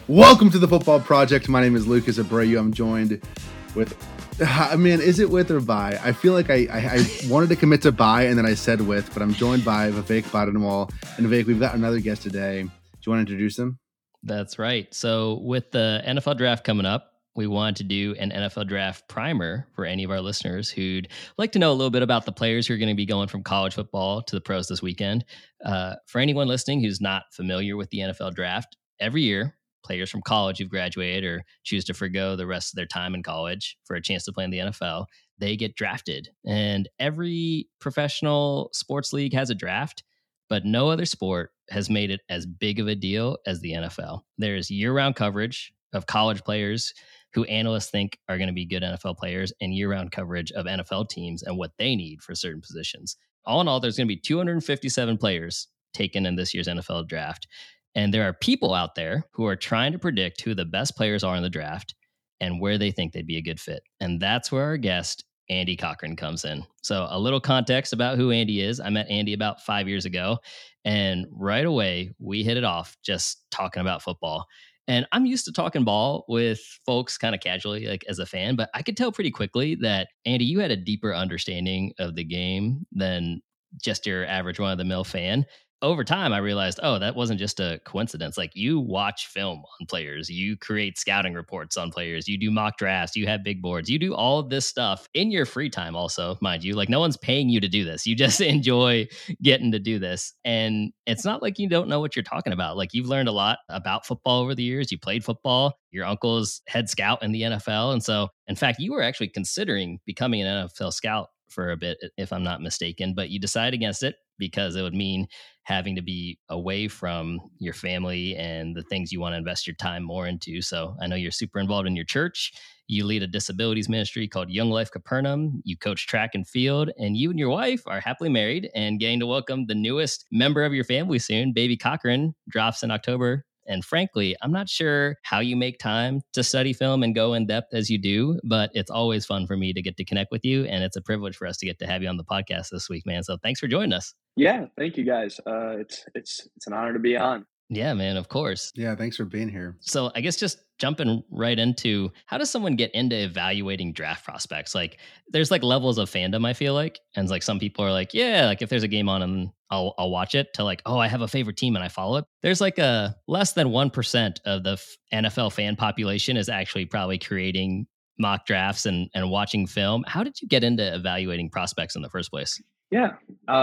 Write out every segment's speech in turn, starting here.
Welcome to the Football Project. My name is Lucas Abreu. I'm joined with, man, is it with or by? I feel like I wanted to commit to by and then I said with, but I'm joined by Vivek Badanwal. And Vivek, we've got another guest today. Do you want to introduce him? That's right. So with the NFL draft coming up, we wanted to do an NFL draft primer for any of our listeners who'd like to know a little bit about the players who are going to be going from college football to the pros this weekend. For anyone listening who's not familiar with the NFL draft, every year, players from college who've graduated or choose to forgo the rest of their time in college for a chance to play in the NFL, they get drafted. And every professional sports league has a draft, but no other sport has made it as big of a deal as the NFL. There's year-round coverage of college players who analysts think are going to be good NFL players, and year-round coverage of NFL teams and what they need for certain positions. All in all, there's going to be 257 players taken in this year's NFL draft. And there are people out there who are trying to predict who the best players are in the draft and where they think they'd be a good fit. And that's where our guest, Andy Cochran, comes in. So a little context about who Andy is. I met Andy about 5 years ago, and right away we hit it off just talking about football. And I'm used to talking ball with folks kind of casually, like as a fan, but I could tell pretty quickly that, Andy, you had a deeper understanding of the game than just your average one-of-the-mill fan. Over time, I realized, oh, that wasn't just a coincidence. Like, you watch film on players, you create scouting reports on players, you do mock drafts, you have big boards, you do all of this stuff in your free time also, mind you. Like, no one's paying you to do this. You just enjoy getting to do this. And it's not like you don't know what you're talking about. Like, you've learned a lot about football over the years. You played football. Your uncle's head scout in the NFL. And so, in fact, you were actually considering becoming an NFL scout for a bit, if I'm not mistaken, but you decided against it because it would mean having to be away from your family and the things you want to invest your time more into. So I know you're super involved in your church. You lead a disabilities ministry called Young Life Capernaum. You coach track and field, and you and your wife are happily married and getting to welcome the newest member of your family soon. Baby Cochran drops in October. And frankly, I'm not sure how you make time to study film and go in depth as you do, but it's always fun for me to get to connect with you. And it's a privilege for us to get to have you on the podcast this week, man. So thanks for joining us. Yeah, thank you guys. It's an honor to be on. Yeah, man, of course. Yeah, thanks for being here. So I guess just jumping right into, how does someone get into evaluating draft prospects? Like, there's like levels of fandom, I feel like. And it's like some people are like, yeah, like if there's a game on and I'll watch it, to like, oh, I have a favorite team and I follow it. There's like a less than 1% of the NFL fan population is actually probably creating mock drafts and watching film. How did you get into evaluating prospects in the first place? Yeah,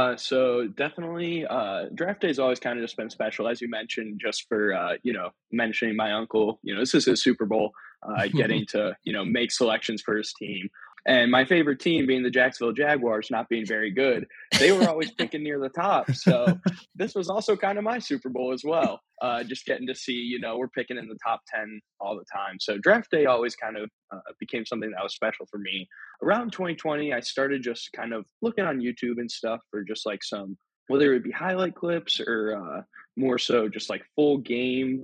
so definitely, draft day has always kind of just been special, as you mentioned, just for, mentioning my uncle. This is his Super Bowl, getting to, make selections for his team. And my favorite team being the Jacksonville Jaguars, not being very good, they were always picking near the top. So this was also kind of my Super Bowl as well. Just getting to see, we're picking in the top 10 all the time. So draft day always kind of became something that was special for me. Around 2020, I started just kind of looking on YouTube and stuff for just like some, whether it be highlight clips or more so just like full game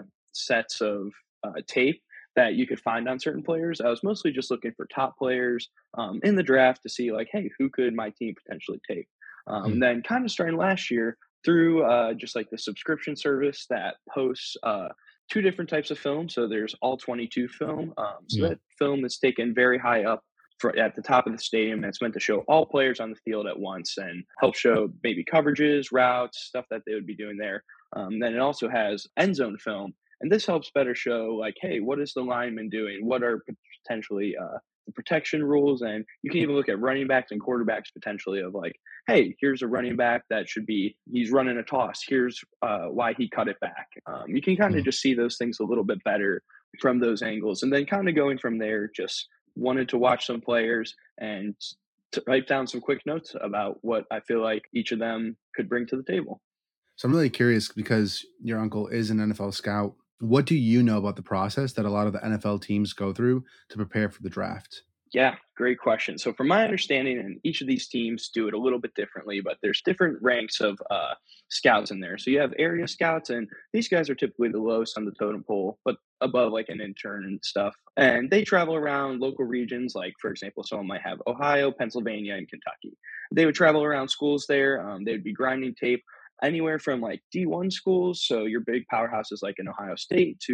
sets of tape that you could find on certain players. I was mostly just looking for top players in the draft to see like, hey, who could my team potentially take? Then kind of starting last year through just like the subscription service that posts two different types of film. So there's all 22 film. That film is taken very high up at the top of the stadium. That's meant to show all players on the field at once and help show maybe coverages, routes, stuff that they would be doing there. Then it also has end zone film. And this helps better show like, hey, what is the lineman doing? What are potentially the protection rules? And you can even look at running backs and quarterbacks potentially of like, hey, here's a running back that should be, he's running a toss. Here's why he cut it back. You can kind of just see those things a little bit better from those angles. And then kind of going from there, just wanted to watch some players and to write down some quick notes about what I feel like each of them could bring to the table. So I'm really curious because your uncle is an NFL scout. What do you know about the process that a lot of the NFL teams go through to prepare for the draft? Yeah, great question. So from my understanding, and each of these teams do it a little bit differently, but there's different ranks of scouts in there. So you have area scouts, and these guys are typically the lowest on the totem pole, but above like an intern and stuff. And they travel around local regions, like, for example, someone might have Ohio, Pennsylvania, and Kentucky. They would travel around schools there. They would be grinding tape anywhere from like D1 schools, so your big powerhouses like in Ohio State, to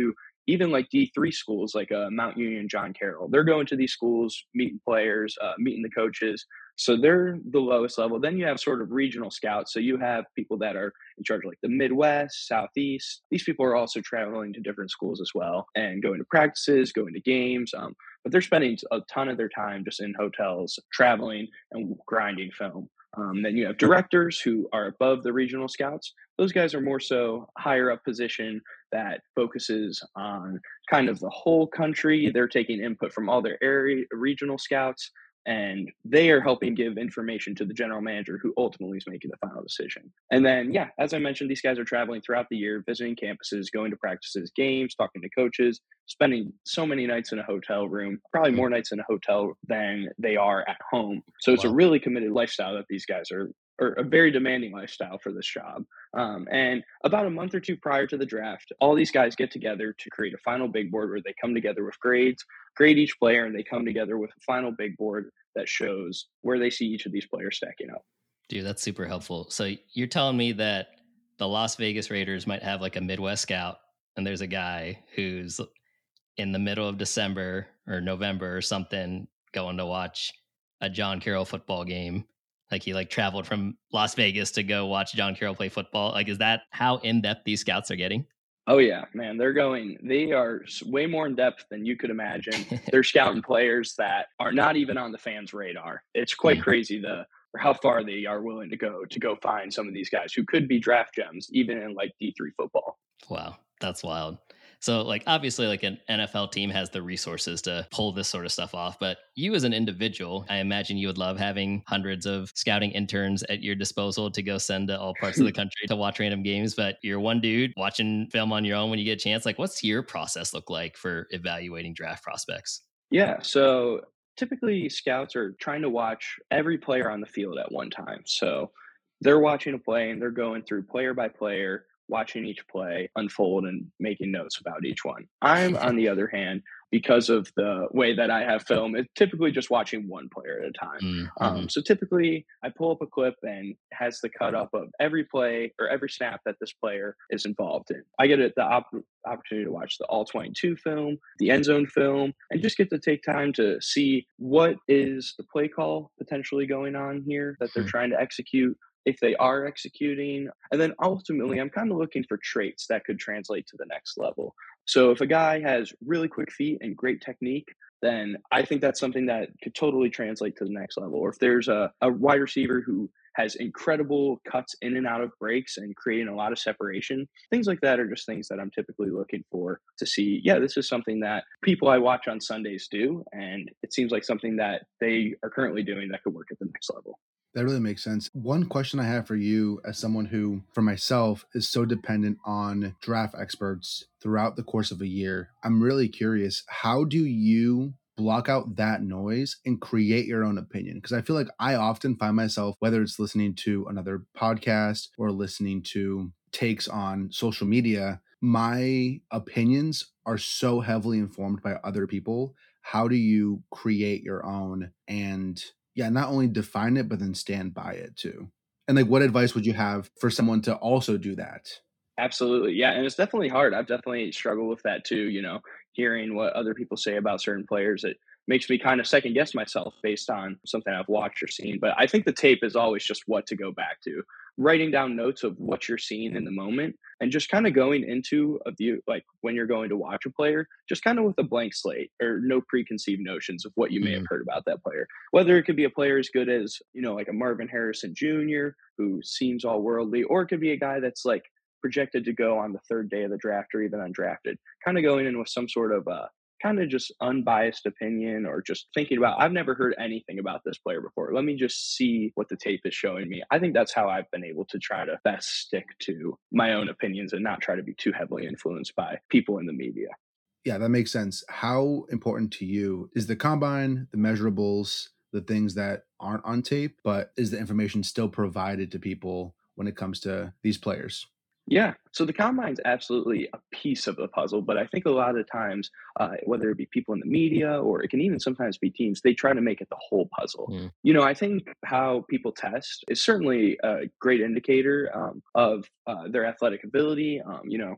even like D3 schools, like Mount Union, John Carroll, they're going to these schools, meeting players, meeting the coaches. So they're the lowest level. Then you have sort of regional scouts. So you have people that are in charge of like the Midwest, Southeast. These people are also traveling to different schools as well and going to practices, going to games. But they're spending a ton of their time just in hotels, traveling and grinding film. Then you have directors who are above the regional scouts. Those guys are more so higher up position that focuses on kind of the whole country. They're taking input from all their area regional scouts, and they are helping give information to the general manager who ultimately is making the final decision. And then, yeah, as I mentioned, these guys are traveling throughout the year, visiting campuses, going to practices, games, talking to coaches, spending so many nights in a hotel room, probably more nights in a hotel than they are at home. So it's a really committed lifestyle that these guys are, or a very demanding lifestyle for this job. And about a month or two prior to the draft, all these guys get together to create a final big board where they come together with grades, grade each player, and they come together with a final big board that shows where they see each of these players stacking up. Dude, that's super helpful. So you're telling me that the Las Vegas Raiders might have like a Midwest scout, and there's a guy who's in the middle of December or November or something going to watch a John Carroll football game. Like he like traveled from Las Vegas to go watch John Carroll play football. Like, is that how in-depth these scouts are getting? Oh yeah, man, they are way more in depth than you could imagine. They're scouting players that are not even on the fans' radar. It's quite crazy how far they are willing to go find some of these guys who could be draft gems, even in like D3 football. Wow, that's wild. So like obviously like an NFL team has the resources to pull this sort of stuff off, but you as an individual, I imagine you would love having hundreds of scouting interns at your disposal to go send to all parts of the country to watch random games, but you're one dude watching film on your own when you get a chance. Like, what's your process look like for evaluating draft prospects? Yeah, so typically scouts are trying to watch every player on the field at one time. So they're watching a play and they're going through player by player, watching each play unfold and making notes about each one. I'm, on the other hand, because of the way that I have film, it's typically just watching one player at a time. So typically I pull up a clip and has the cut up of every play or every snap that this player is involved in. I get the opportunity to watch the all 22 film, the end zone film, and just get to take time to see what is the play call potentially going on here that they're trying to execute, if they are executing. And then ultimately, I'm kind of looking for traits that could translate to the next level. So if a guy has really quick feet and great technique, then I think that's something that could totally translate to the next level. Or if there's a wide receiver who has incredible cuts in and out of breaks and creating a lot of separation, things like that are just things that I'm typically looking for to see, yeah, this is something that people I watch on Sundays do. And it seems like something that they are currently doing that could work at the next level. That really makes sense. One question I have for you, as someone who, for myself, is so dependent on draft experts throughout the course of a year, I'm really curious, how do you block out that noise and create your own opinion? Because I feel like I often find myself, whether it's listening to another podcast or listening to takes on social media, my opinions are so heavily informed by other people. How do you create your own and not only define it, but then stand by it too? And like, what advice would you have for someone to also do that? Absolutely. Yeah. And it's definitely hard. I've definitely struggled with that too. Hearing what other people say about certain players, it makes me kind of second guess myself based on something I've watched or seen. But I think the tape is always just what to go back to, writing down notes of what you're seeing in the moment and just kind of going into a view, like when you're going to watch a player, just kind of with a blank slate or no preconceived notions of what you may have heard about that player. Whether it could be a player as good as, like a Marvin Harrison Jr., who seems all worldly, or it could be a guy that's like projected to go on the third day of the draft or even undrafted, kind of going in with some sort of kind of just unbiased opinion, or just thinking about, I've never heard anything about this player before. Let me just see what the tape is showing me. I think that's how I've been able to try to best stick to my own opinions and not try to be too heavily influenced by people in the media. Yeah, that makes sense. How important to you is the combine, the measurables, the things that aren't on tape, but is the information still provided to people when it comes to these players? Yeah, so the combine's absolutely a piece of the puzzle, but I think a lot of times, whether it be people in the media or it can even sometimes be teams, they try to make it the whole puzzle. I think how people test is certainly a great indicator of their athletic ability.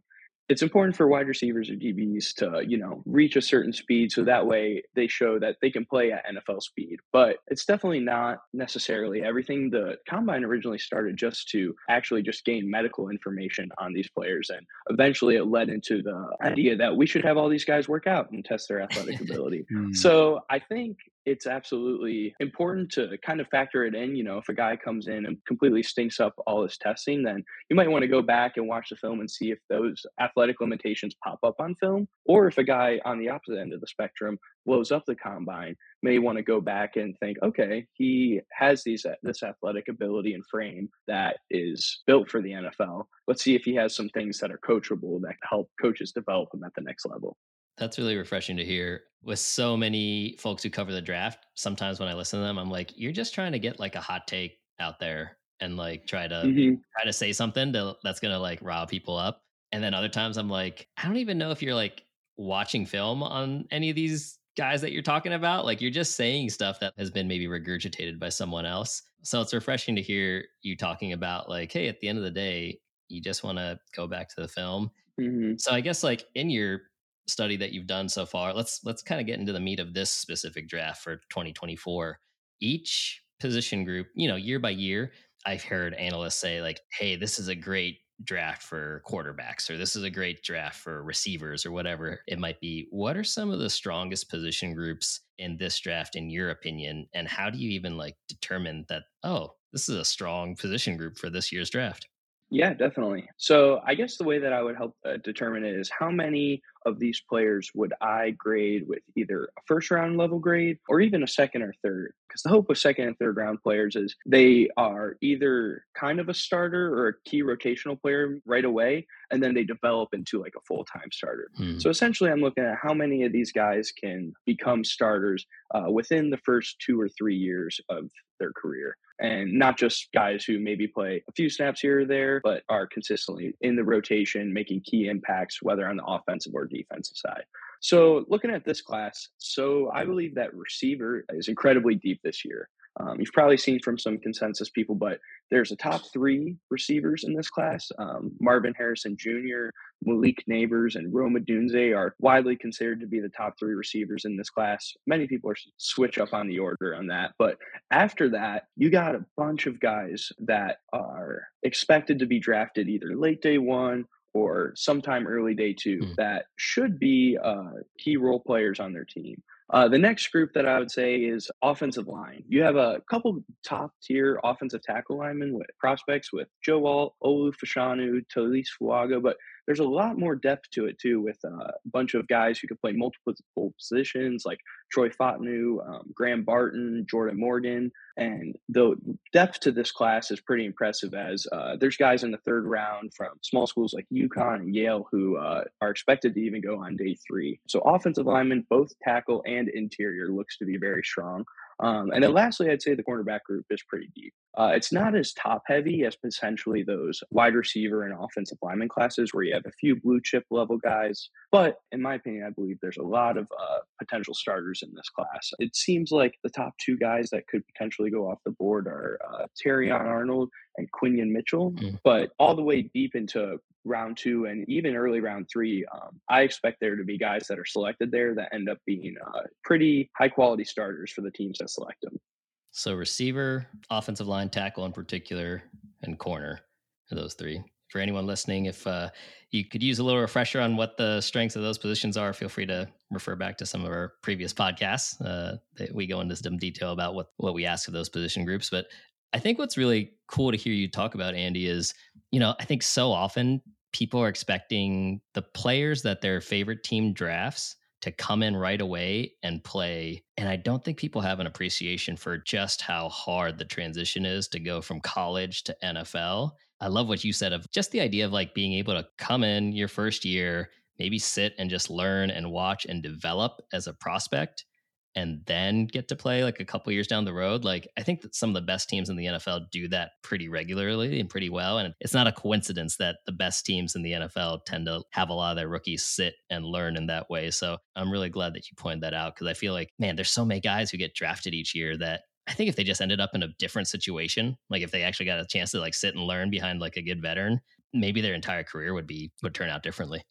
It's important for wide receivers or DBs to, reach a certain speed so that way they show that they can play at NFL speed. But it's definitely not necessarily everything. The combine originally started just to actually just gain medical information on these players. And eventually it led into the idea that we should have all these guys work out and test their athletic ability. Hmm. So I think it's absolutely important to kind of factor it in. If a guy comes in and completely stinks up all his testing, then you might want to go back and watch the film and see if those athletic limitations pop up on film, or if a guy on the opposite end of the spectrum blows up the combine, may want to go back and think, okay, he has this athletic ability and frame that is built for the NFL. Let's see if he has some things that are coachable that help coaches develop him at the next level. That's really refreshing to hear. With so many folks who cover the draft, sometimes when I listen to them, I'm like, you're just trying to get like a hot take out there and like Hmm. try to say something that's gonna like rile people up. And then other times I'm like, I don't even know if you're like watching film on any of these guys that you're talking about. Like you're just saying stuff that has been maybe regurgitated by someone else. So it's refreshing to hear you talking about like, hey, at the end of the day, you just want to go back to the film. Hmm. So I guess like in your study that you've done so far, let's kind of get into the meat of this specific draft for 2024. Each position group, year by year, I've heard analysts say like, "Hey, this is a great draft for quarterbacks or this is a great draft for receivers or whatever it might be." What are some of the strongest position groups in this draft in your opinion, and how do you even like determine that, oh, this is a strong position group for this year's draft? Yeah, definitely. So I guess the way that I would help determine it is how many of these players would I grade with either a first round level grade or even a second or third? Because the hope with second and third round players is they are either kind of a starter or a key rotational player right away, and then they develop into like a full time starter. Hmm. So essentially, I'm looking at how many of these guys can become starters within the first 2 or 3 years of their career, and not just guys who maybe play a few snaps here or there, but are consistently in the rotation, making key impacts, whether on the offensive or defensive side. So, looking at this class, so I believe that receiver is incredibly deep this year. You've probably seen from some consensus people, but there's a top three receivers in this class. Marvin Harrison Jr., Malik Neighbors, and Rome Odunze are widely considered to be the top three receivers in this class. Many people are switch up on the order on that, but after that, you got a bunch of guys that are expected to be drafted either late day one or sometime early day two Hmm. that should be key role players on their team. The next group that I would say is offensive line. You have a couple top tier offensive tackle linemen with prospects with Joe Alt, Olu Fashanu, Talise Fuaga, but there's a lot more depth to it too, with a bunch of guys who can play multiple positions like Troy Fotanu, Graham Barton, Jordan Morgan, and the depth to this class is pretty impressive. As there's guys in the third round from small schools like UConn and Yale who are expected to even go on day three. So offensive linemen, both tackle and interior, looks to be very strong. And then lastly, I'd say the cornerback group is pretty deep. It's not as top heavy as potentially those wide receiver and offensive lineman classes where you have a few blue chip level guys. But in my opinion, I believe there's a lot of potential starters in this class. It seems like the top two guys that could potentially go off the board are Terrion Arnold and Quinion Mitchell. Hmm. But all the way deep into round two and even early round three, I expect there to be guys that are selected there that end up being pretty high quality starters for the teams that select them. So receiver, offensive line, tackle in particular, and corner are those three. For anyone listening, if you could use a little refresher on what the strengths of those positions are, feel free to refer back to some of our previous podcasts. We go into some detail about what we ask of those position groups. But I think what's really cool to hear you talk about, Andy, is, I think so often people are expecting the players that their favorite team drafts to come in right away and play. And I don't think people have an appreciation for just how hard the transition is to go from college to NFL. I love what you said of just the idea of like being able to come in your first year, maybe sit and just learn and watch and develop as a prospect, and then get to play like a couple years down the road. Like I think that some of the best teams in the NFL do that pretty regularly and pretty well. And it's not a coincidence that the best teams in the NFL tend to have a lot of their rookies sit and learn in that way. So I'm really glad that you pointed that out, because I feel like, man, there's so many guys who get drafted each year that I think if they just ended up in a different situation, like if they actually got a chance to like sit and learn behind like a good veteran, maybe their entire career would turn out differently.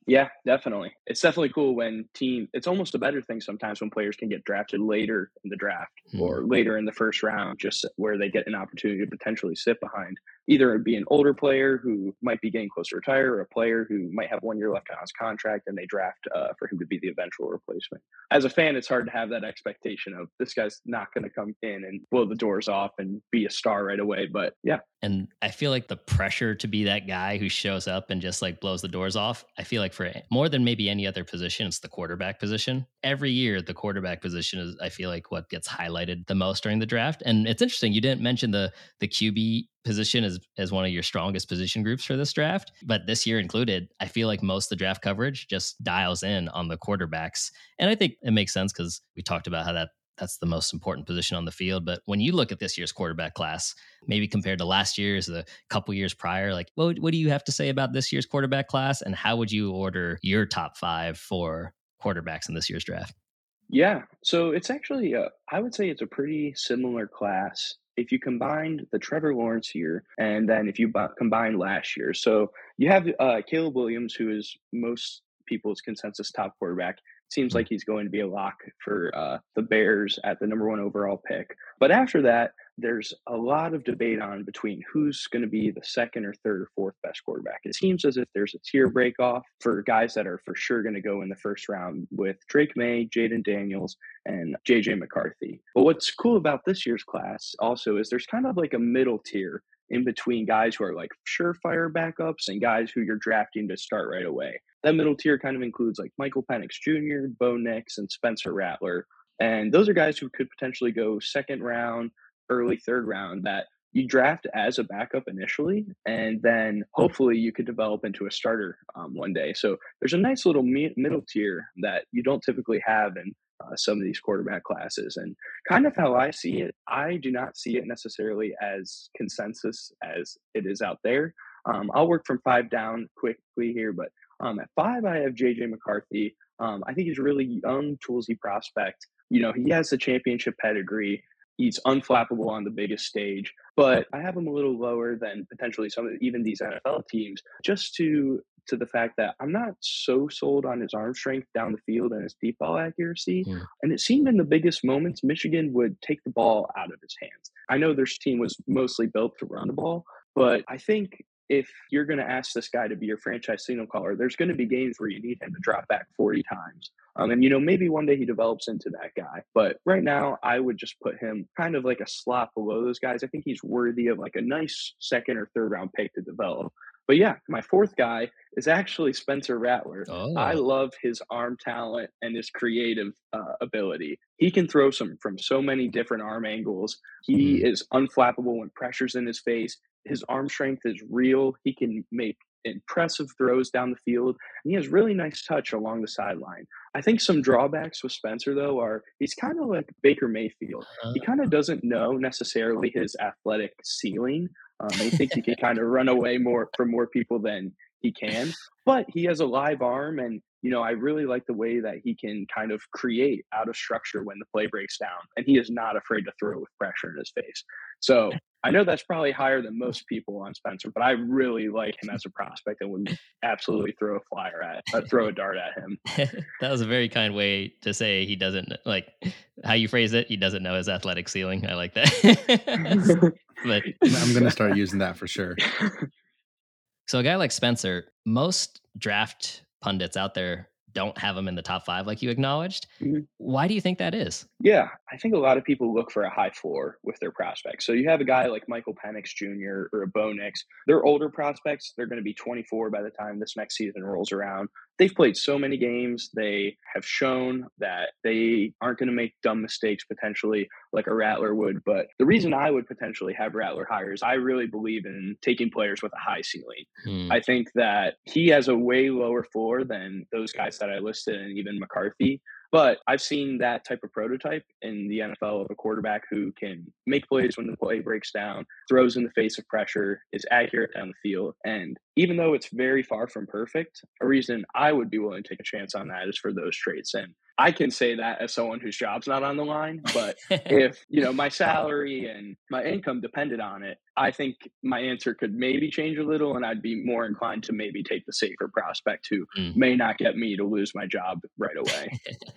Yeah, definitely. It's definitely cool when it's almost a better thing sometimes when players can get drafted later in the draft Hmm. or later in the first round, just where they get an opportunity to potentially sit behind either be an older player who might be getting close to retire or a player who might have 1 year left on his contract and they draft for him to be the eventual replacement. As a fan, it's hard to have that expectation of this guy's not going to come in and blow the doors off and be a star right away. But yeah, And I feel like the pressure to be that guy who shows up and just like blows the doors off, I feel like for more than maybe any other position, it's the quarterback position. Every year, the quarterback position is, I feel like, what gets highlighted the most during the draft. And it's interesting, you didn't mention the QB position as one of your strongest position groups for this draft, but this year included, I feel like most of the draft coverage just dials in on the quarterbacks. And I think it makes sense because we talked about how that's the most important position on the field. But when you look at this year's quarterback class, maybe compared to last year's, the couple years prior, like what do you have to say about this year's quarterback class? And how would you order your top five for quarterbacks in this year's draft? yeah. So it's actually, I would say it's a pretty similar class if you combined the Trevor Lawrence year and then if you combine last year. So you have Caleb Williams, who is most people's consensus top quarterback. Seems Mm. like he's going to be a lock for the Bears at the number one overall pick. But after that, there's a lot of debate on between who's going to be the second or third or fourth best quarterback. It seems as if there's a tier break off for guys that are for sure going to go in the first round with Drake May, Jaden Daniels, and JJ McCarthy. But what's cool about this year's class also is there's kind of like a middle tier in between guys who are like surefire backups and guys who you're drafting to start right away. That middle tier kind of includes like Michael Penix Jr., Bo Nix, and Spencer Rattler. And those are guys who could potentially go second round, early third round that you draft as a backup initially, and then hopefully you could develop into a starter one day. So there's a nice little middle tier that you don't typically have in some of these quarterback classes. And kind of how I see it, I do not see it necessarily as consensus as it is out there. I'll work from five down quickly here, but at five, I have JJ McCarthy. I think he's a really young, toolsy prospect. You know, he has the championship pedigree. He's unflappable on the biggest stage, but I have him a little lower than potentially some of even these NFL teams, just to the fact that I'm not so sold on his arm strength down the field and his deep ball accuracy. Mm. And it seemed in the biggest moments, Michigan would take the ball out of his hands. I know their team was mostly built to run the ball, but I think if you're going to ask this guy to be your franchise signal caller, there's going to be games where you need him to drop back 40 times. And, you know, maybe one day he develops into that guy. But right now, I would just put him kind of like a slot below those guys. I think he's worthy of like a nice second or third round pick to develop. But yeah, my fourth guy is actually Spencer Rattler. I Oh. love his arm talent and his creative ability. He can throw from so many different arm angles. He Mm. is unflappable when pressure's in his face. His arm strength is real. He can make impressive throws down the field, and he has really nice touch along the sideline. I think some drawbacks with Spencer, though, are he's kind of like Baker Mayfield. He kind of doesn't know necessarily his athletic ceiling. He thinks he can kind of run away more from more people than he can, but he has a live arm, and you know I really like the way that he can kind of create out of structure when the play breaks down, and he is not afraid to throw with pressure in his face. So I know that's probably higher than most people on Spencer, but I really like him as a prospect and would absolutely throw a dart at him. That was a very kind way to say he doesn't like how you phrase it. He doesn't know his athletic ceiling. I like that. But I'm gonna start using that for sure. so a guy like Spencer, most draft pundits out there don't have him in the top five, like you acknowledged. Why do you think that is? Yeah, I think a lot of people look for a high floor with their prospects. So you have a guy like Michael Penix Jr. or a Bo Nix. They're older prospects. They're going to be 24 by the time this next season rolls around. They've played so many games. They have shown that they aren't going to make dumb mistakes potentially like a Rattler would. But the reason I would potentially have Rattler higher is I really believe in taking players with a high ceiling. Hmm. I think that he has a way lower floor than those guys that I listed and even McCarthy. But I've seen that type of prototype in the NFL of a quarterback who can make plays when the play breaks down, throws in the face of pressure, is accurate down the field. And even though it's very far from perfect, a reason I would be willing to take a chance on that is for those traits. And I can say that as someone whose job's not on the line, but if, my salary and my income depended on it, I think my answer could maybe change a little and I'd be more inclined to maybe take the safer prospect who Mm. may not get me to lose my job right away.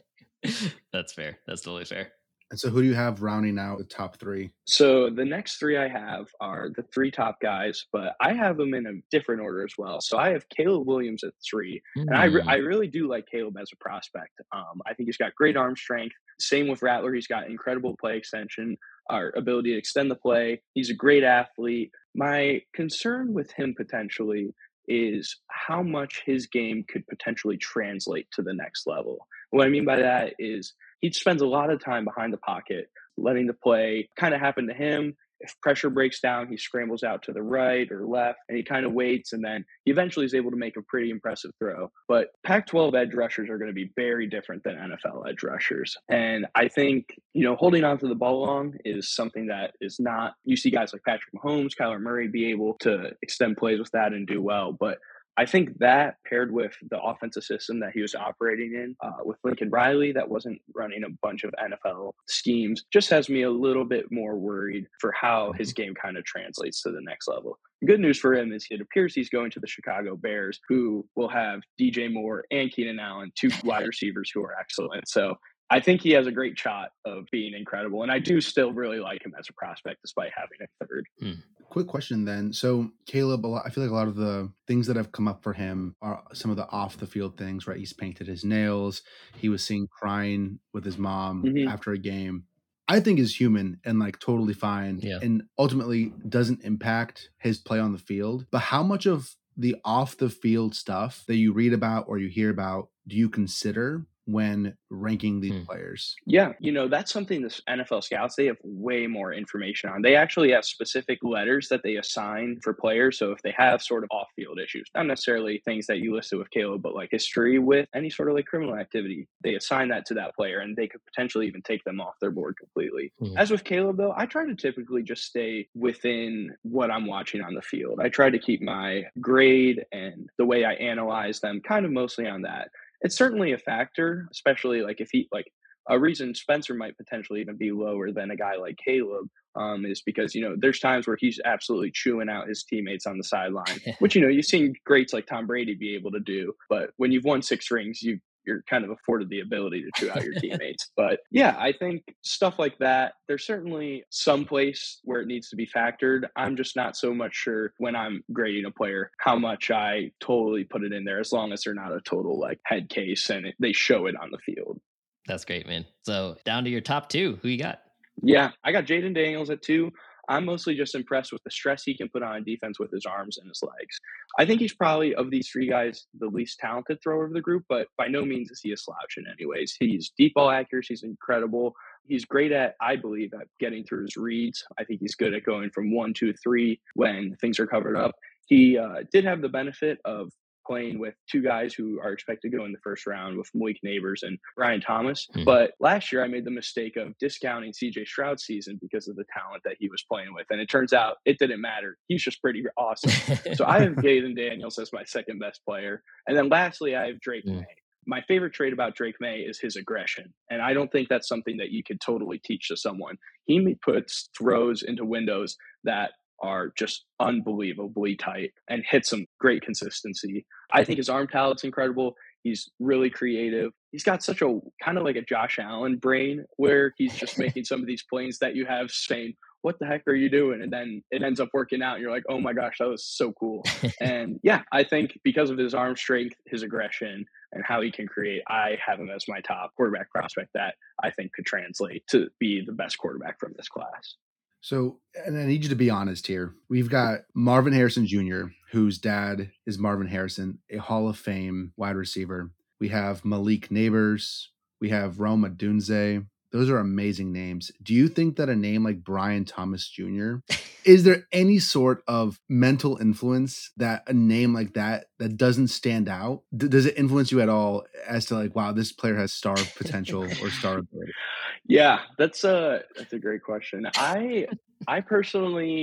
That's fair. That's totally fair. And so who do you have rounding out the top three? So the next three I have are the three top guys, but I have them in a different order as well. So I have Caleb Williams at 3, and I really do like Caleb as a prospect. I think he's got great arm strength. Same with Rattler, he's got incredible play extension, our ability to extend the play. He's a great athlete. My concern with him potentially is how much his game could potentially translate to the next level. What I mean by that is he spends a lot of time behind the pocket, letting the play kind of happen to him. If pressure breaks down, he scrambles out to the right or left, and he kind of waits, and then he eventually is able to make a pretty impressive throw. But Pac-12 edge rushers are going to be very different than NFL edge rushers. And I think, holding on to the ball long is something that is not, you see guys like Patrick Mahomes, Kyler Murray be able to extend plays with that and do well. But I think that paired with the offensive system that he was operating in with Lincoln Riley, that wasn't running a bunch of NFL schemes, just has me a little bit more worried for how his game kind of translates to the next level. The good news for him is it appears he's going to the Chicago Bears, who will have DJ Moore and Keenan Allen, two wide receivers who are excellent. So I think he has a great shot of being incredible. And I do still really like him as a prospect, despite having a third. Quick question then. So Caleb, I feel like a lot of the things that have come up for him are some of the off the field things, right? He's painted his nails. He was seen crying with his mom after a game. I think is human and like totally fine and ultimately doesn't impact his play on the field. But how much of the off the field stuff that you read about or you hear about do you consider when ranking these players? Yeah, that's something the NFL scouts, they have way more information on. They actually have specific letters that they assign for players. So if they have sort of off-field issues, not necessarily things that you listed with Caleb, but like history with any sort of like criminal activity, they assign that to that player and they could potentially even take them off their board completely. As with Caleb, though, I try to typically just stay within what I'm watching on the field. I try to keep my grade and the way I analyze them kind of mostly on that. It's certainly a factor, especially like if he like a reason Spencer might potentially even be lower than a guy like Caleb is because, there's times where he's absolutely chewing out his teammates on the sideline, which, you've seen greats like Tom Brady be able to do. But when you've won 6 rings, you're kind of afforded the ability to chew out your teammates. But yeah, I think stuff like that, there's certainly some place where it needs to be factored. I'm just not so much sure when I'm grading a player how much I totally put it in there, as long as they're not a total like head case and they show it on the field. That's great, man. So down to your top 2, who you got? Yeah, I got Jayden Daniels at 2. I'm mostly just impressed with the stress he can put on defense with his arms and his legs. I think he's probably, of these 3 guys, the least talented thrower of the group, but by no means is he a slouch in any ways. He's deep ball accuracy is incredible. He's great at, I believe, at getting through his reads. I think he's good at going from 1, 2, 3 when things are covered up. He did have the benefit of playing with 2 guys who are expected to go in the first round with Malik Neighbors and Ryan Thomas. But last year I made the mistake of discounting CJ Stroud's season because of the talent that he was playing with. And it turns out it didn't matter. He's just pretty awesome. So I have Jayden Daniels as my second best player. And then lastly, I have Drake May. My favorite trait about Drake May is his aggression. And I don't think that's something that you could totally teach to someone. He puts throws into windows that are just unbelievably tight and hit some great consistency. I think his arm talent's incredible. He's really creative. He's got such a kind of like a Josh Allen brain where he's just making some of these plays that you have saying, what the heck are you doing? And then it ends up working out and you're like, oh my gosh, that was so cool. And yeah, I think because of his arm strength, his aggression, and how he can create, I have him as my top quarterback prospect that I think could translate to be the best quarterback from this class. So, and I need you to be honest here. We've got Marvin Harrison Jr., whose dad is Marvin Harrison, a Hall of Fame wide receiver. We have Malik Neighbors. We have Rome Odunze. Those are amazing names. Do you think that a name like Brian Thomas Jr., is there any sort of mental influence that a name like that doesn't stand out? Does it influence you at all as to like, wow, this player has star potential or star ability? Yeah, that's a great question. I personally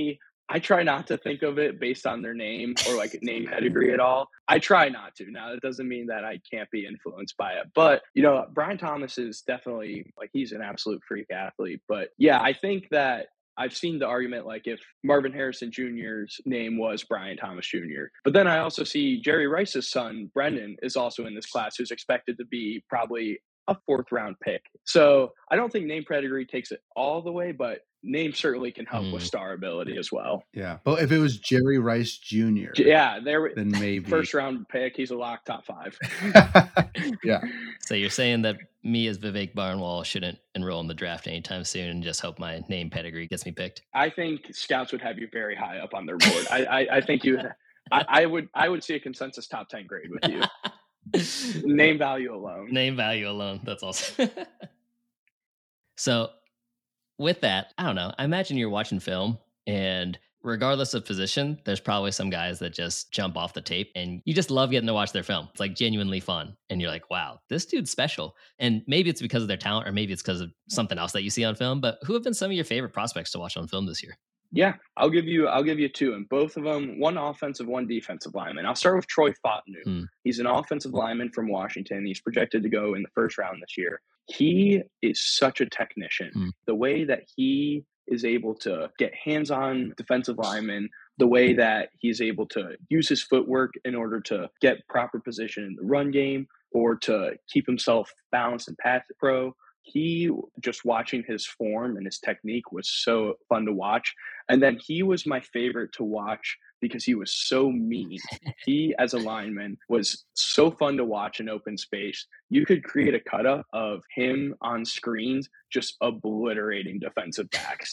I try not to think of it based on their name or like name pedigree at all. I try not to. Now, that doesn't mean that I can't be influenced by it. But, Brian Thomas is definitely like he's an absolute freak athlete. But yeah, I think that I've seen the argument like if Marvin Harrison Jr.'s name was Brian Thomas Jr. But then I also see Jerry Rice's son, Brendan, is also in this class who's expected to be probably a fourth round pick. So I don't think name pedigree takes it all the way, but name certainly can help with star ability as well. Yeah. But if it was Jerry Rice Jr., then maybe first round pick, he's a lock top 5. Yeah. So you're saying that me as Vivek Barnwell shouldn't enroll in the draft anytime soon and just hope my name pedigree gets me picked? I think scouts would have you very high up on their board. I think I would see a consensus top 10 grade with you. Name value alone. Name value alone. That's awesome. So with that, I don't know. I imagine you're watching film and regardless of position, there's probably some guys that just jump off the tape and you just love getting to watch their film. It's like genuinely fun. And you're like, wow, this dude's special. And maybe it's because of their talent or maybe it's because of something else that you see on film. But who have been some of your favorite prospects to watch on film this year? Yeah, I'll give you 2, and both of them, one offensive, one defensive lineman. I'll start with Troy Fautanu. He's an offensive lineman from Washington. He's projected to go in the first round this year. He is such a technician. The way that he is able to get hands-on defensive linemen, the way that he's able to use his footwork in order to get proper position in the run game or to keep himself balanced in pass pro. He just watching his form and his technique was so fun to watch. And then he was my favorite to watch because he was so mean. He, as a lineman, was so fun to watch in open space. You could create a cut-up of him on screens just obliterating defensive backs.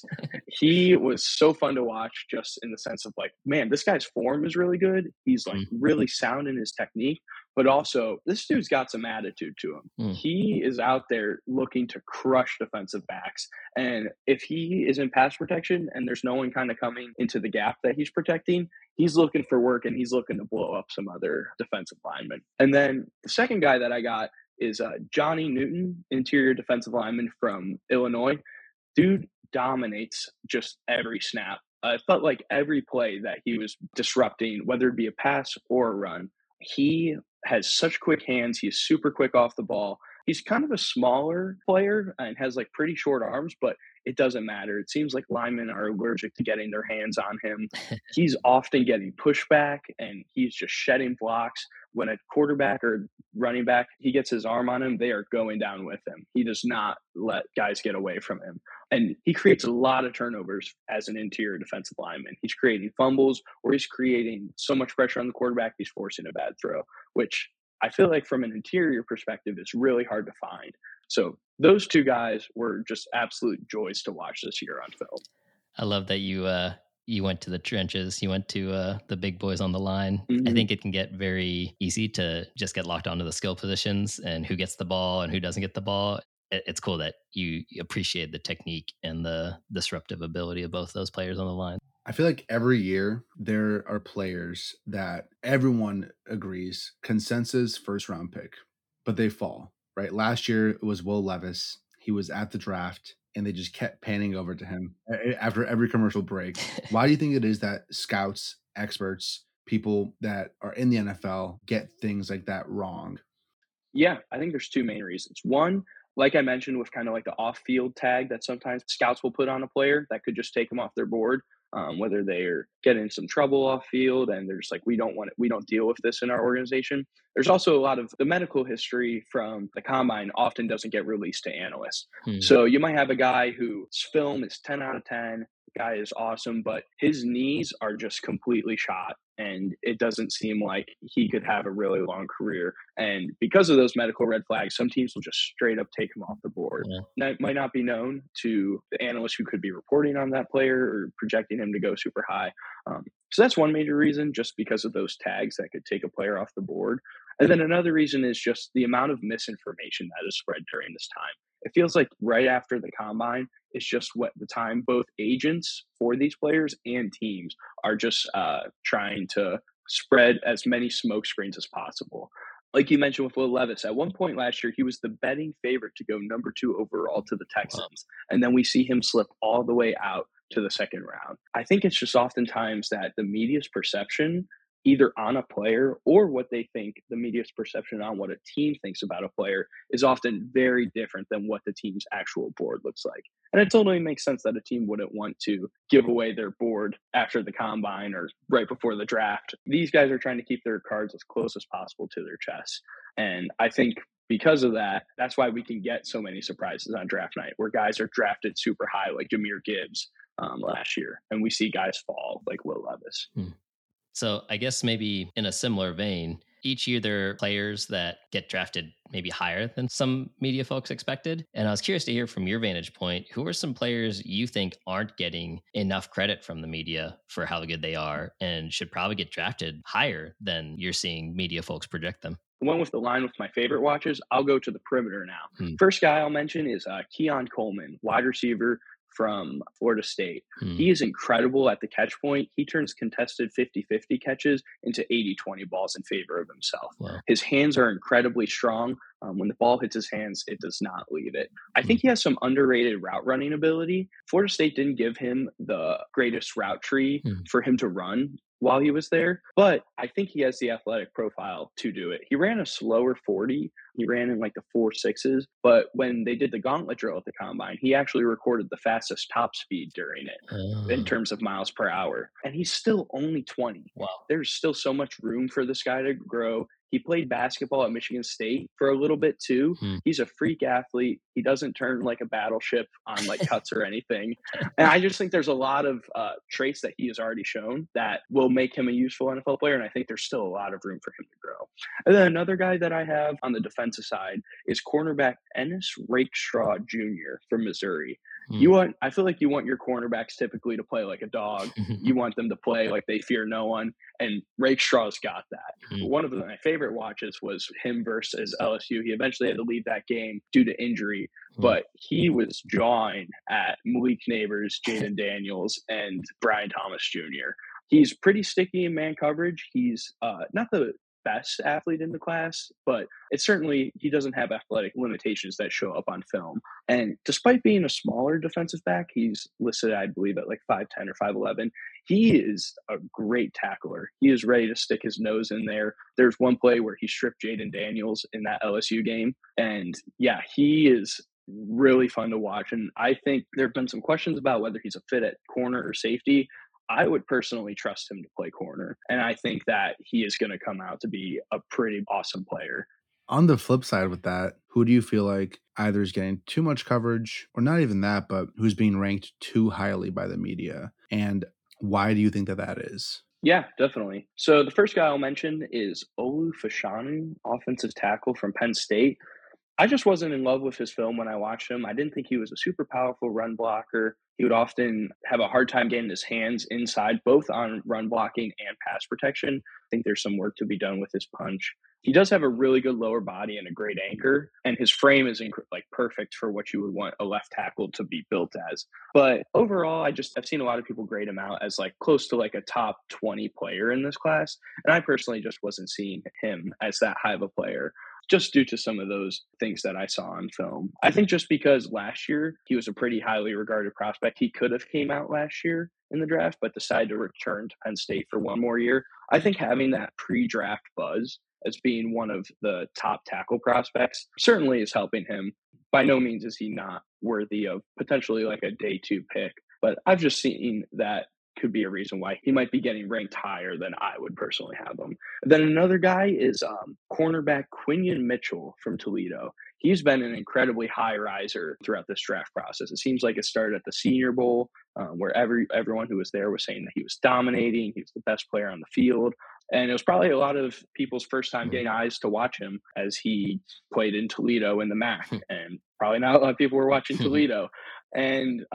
He was so fun to watch just in the sense of like, man, this guy's form is really good. He's like really sound in his technique. But also, this dude's got some attitude to him. He is out there looking to crush defensive backs. And if he is in pass protection and there's no one kind of coming into the gap that he's protecting, he's looking for work and he's looking to blow up some other defensive linemen. And then the second guy that I got is Johnny Newton, interior defensive lineman from Illinois. Dude dominates just every snap. It felt like every play that he was disrupting, whether it be a pass or a run, he has such quick hands. He's super quick off the ball. He's kind of a smaller player and has like pretty short arms, but it doesn't matter. It seems like linemen are allergic to getting their hands on him. He's often getting pushback and he's just shedding blocks. When a quarterback or running back, he gets his arm on him, they are going down with him. He does not let guys get away from him. And he creates a lot of turnovers as an interior defensive lineman. He's creating fumbles or he's creating so much pressure on the quarterback, he's forcing a bad throw, which I feel like from an interior perspective is really hard to find. So those 2 guys were just absolute joys to watch this year on film. I love that you went to the trenches. You went to the big boys on the line. I think it can get very easy to just get locked onto the skill positions and who gets the ball and who doesn't get the ball. It's cool that you appreciate the technique and the disruptive ability of both those players on the line. I feel like every year there are players that everyone agrees consensus first round pick, but they fall, right? Last year it was Will Levis. He was at the draft and they just kept panning over to him after every commercial break. Why do you think it is that scouts, experts, people that are in the NFL get things like that wrong? Yeah, I think there's 2 main reasons. One, like I mentioned, with kind of like the off-field tag that sometimes scouts will put on a player that could just take them off their board. Whether they're getting some trouble off field and they're just like, we don't deal with this in our organization. There's also a lot of the medical history from the combine often doesn't get released to analysts. So you might have a guy whose film is 10 out of 10. The guy is awesome, but his knees are just completely shot. And it doesn't seem like he could have a really long career. And because of those medical red flags, some teams will just straight up take him off the board. That might not be known to the analysts who could be reporting on that player or projecting him to go super high. So that's one major reason, just because of those tags that could take a player off the board. And then another reason is just the amount of misinformation that is spread during this time. It feels like right after the combine is just what the time both agents for these players and teams are just trying to spread as many smoke screens as possible. Like you mentioned with Will Levis, at one point last year, he was the betting favorite to go number 2 overall to the Texans. And then we see him slip all the way out to the second round. I think it's just oftentimes that the media's perception either on a player or what they think the media's perception on what a team thinks about a player is often very different than what the team's actual board looks like. And it totally makes sense that a team wouldn't want to give away their board after the combine or right before the draft. These guys are trying to keep their cards as close as possible to their chest. And I think because of that, that's why we can get so many surprises on draft night where guys are drafted super high, like Jahmyr Gibbs last year. And we see guys fall like Will Levis. So I guess maybe in a similar vein, each year there are players that get drafted maybe higher than some media folks expected. And I was curious to hear from your vantage point, who are some players you think aren't getting enough credit from the media for how good they are and should probably get drafted higher than you're seeing media folks project them? Went with the line with my favorite watches. I'll go to the perimeter now. First guy I'll mention is Keon Coleman, wide receiver from Florida State. He is incredible at the catch point. He turns contested 50-50 catches into 80-20 balls in favor of himself. Wow. His hands are incredibly strong. When the ball hits his hands, it does not leave it. I think he has some underrated route running ability. Florida State didn't give him the greatest route tree for him to run while he was there, but I think he has the athletic profile to do it. He ran a slower 40. He ran in like the 4.6s, but when they did the gauntlet drill at the combine, he actually recorded the fastest top speed during it in terms of miles per hour. And he's still only 20. Wow. There's still so much room for this guy to grow. He played basketball at Michigan State for a little bit too. He's a freak athlete. He doesn't turn like a battleship on like cuts or anything. And I just think there's a lot of traits that he has already shown that will make him a useful NFL player. And I think there's still a lot of room for him to grow. And then another guy that I have on the defensive side is cornerback Ennis Rakestraw Jr. from Missouri. I feel like you want your cornerbacks typically to play like a dog. You want them to play like they fear no one. And Rakestraw's got that. One of my favorite watches was him versus LSU. He eventually had to leave that game due to injury, but he was jawing at Malik Neighbors, Jaden Daniels, and Brian Thomas Jr. He's pretty sticky in man coverage. He's not the best athlete in the class, but it's certainly, he doesn't have athletic limitations that show up on film. And despite being a smaller defensive back, he's listed, I believe, at like 5'10 or 5'11. He is a great tackler. He is ready to stick his nose in there. There's one play where he stripped Jaden Daniels in that LSU game. And yeah, he is really fun to watch. And I think there have been some questions about whether he's a fit at corner or safety. I would personally trust him to play corner. And I think that he is going to come out to be a pretty awesome player. On the flip side with that, who do you feel like either is getting too much coverage or not even that, but who's being ranked too highly by the media? And why do you think that that is? Yeah, definitely. So the first guy I'll mention is Olu Fashanu, offensive tackle from Penn State. I just wasn't in love with his film when I watched him. I didn't think he was a super powerful run blocker. He would often have a hard time getting his hands inside, both on run blocking and pass protection. I think there's some work to be done with his punch. He does have a really good lower body and a great anchor, and his frame is like perfect for what you would want a left tackle to be built as. But overall, I've seen a lot of people grade him out as like close to like a top 20 player in this class. And I personally just wasn't seeing him as that high of a player, just due to some of those things that I saw on film. I think just because last year he was a pretty highly regarded prospect, he could have came out last year in the draft, but decided to return to Penn State for one more year. I think having that pre-draft buzz as being one of the top tackle prospects certainly is helping him. By no means is he not worthy of potentially like a day 2 pick, but I've just seen that could be a reason why he might be getting ranked higher than I would personally have him. Then another guy is cornerback Quinion Mitchell from Toledo. He's been an incredibly high riser throughout this draft process. It seems like it started at the Senior Bowl, where everyone who was there was saying that he was dominating. He was the best player on the field. And it was probably a lot of people's first time getting eyes to watch him as he played in Toledo in the MAC. And probably not a lot of people were watching Toledo. And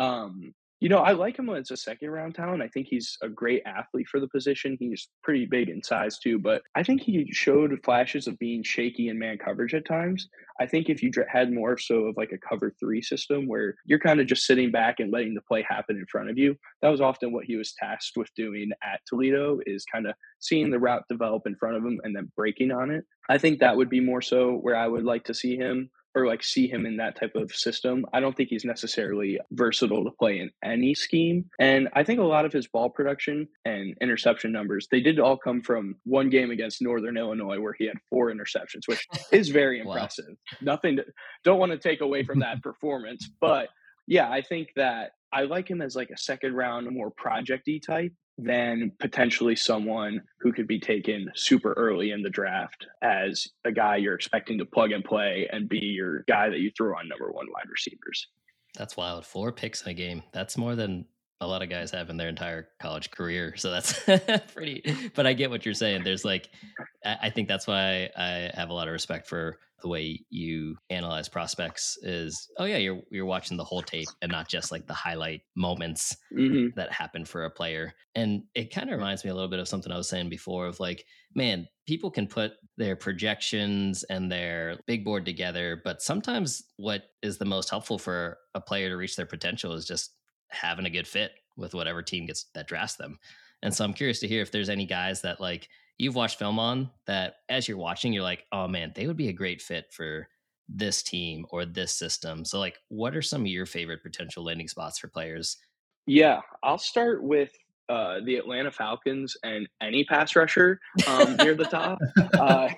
I like him when it's a second round talent. I think he's a great athlete for the position. He's pretty big in size too, but I think he showed flashes of being shaky in man coverage at times. I think if you had more so of like a cover 3 system where you're kind of just sitting back and letting the play happen in front of you, that was often what he was tasked with doing at Toledo, is kind of seeing the route develop in front of him and then breaking on it. I think that would be more so where I would like to see him or like see him in that type of system. I don't think he's necessarily versatile to play in any scheme. And I think a lot of his ball production and interception numbers, they did all come from one game against Northern Illinois where he had 4 interceptions, which is very Wow. impressive. Don't want to take away from that performance, but yeah, I think that I like him as like a second round, more project-y type than potentially someone who could be taken super early in the draft as a guy you're expecting to plug and play and be your guy that you throw on number 1 wide receivers. That's wild. 4 picks in a game. That's more than a lot of guys have in their entire college career. So that's pretty, but I get what you're saying. There's like, I think that's why I have a lot of respect for the way you analyze prospects is, oh yeah, you're watching the whole tape and not just like the highlight moments Mm-hmm. that happen for a player. And it kind of reminds me a little bit of something I was saying before of like, man, people can put their projections and their big board together, but sometimes what is the most helpful for a player to reach their potential is just having a good fit with whatever team gets that drafts them. And so I'm curious to hear if there's any guys that like you've watched film on that as you're watching, you're like, oh man, they would be a great fit for this team or this system. So like, what are some of your favorite potential landing spots for players? Yeah, I'll start with the Atlanta Falcons and any pass rusher near the top. Uh,